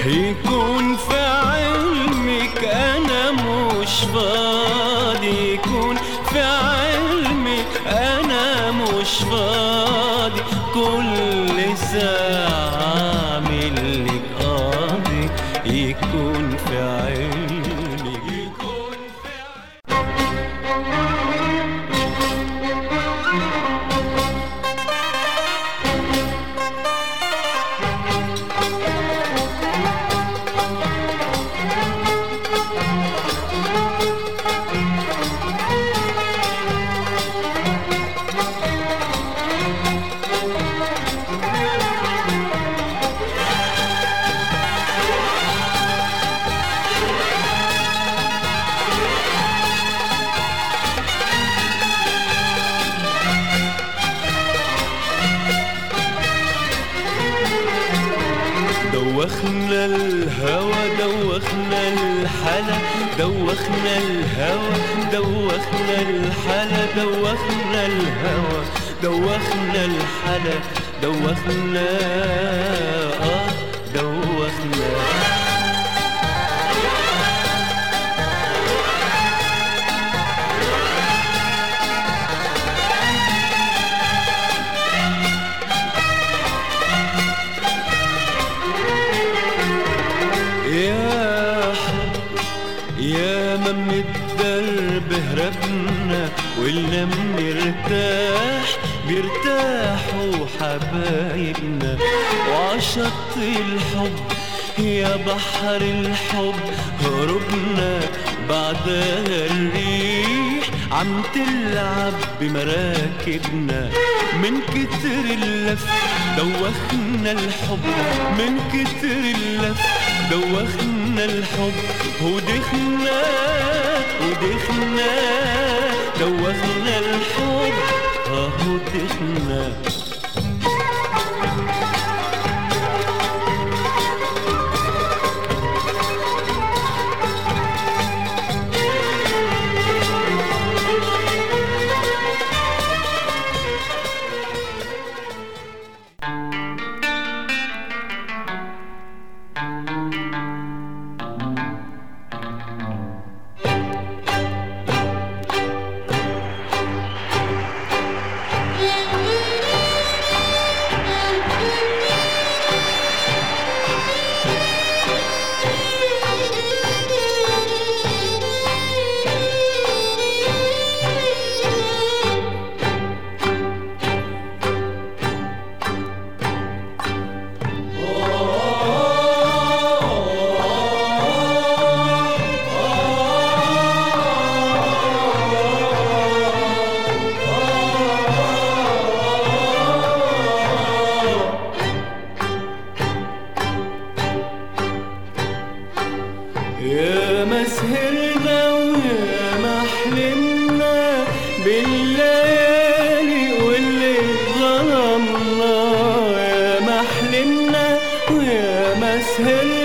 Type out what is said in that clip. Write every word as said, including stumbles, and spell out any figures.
يكون في علمك أنا مش فاضي، يكون في علمك أنا مش فاضي، كل ساعة أعمل لك قاضي، يكون في علمك يكون في دوخنا الهوى دوخنا الحلا، دوخنا الهوى دوخنا الحلا، دوخنا الهوى دوخنا الحلا، دوخنا اه دوخنا. يا حب يا ما من الدرب هربنا، واللي بنرتاح بيرتاحوا حبايبنا، وعشط الحب يا بحر الحب هربنا، بعدها الريح عم تلعب بمراكبنا، من كتر اللف دوخنا الحب، من كتر اللف دوخنا الحب، ودخنا ودخنا دوخنا الحب اهو دخنا. يا ما سهرنا ويا ما حلمنا بالليالي واللي ظلمنا، يا ما حلمنا ويا ما سهرنا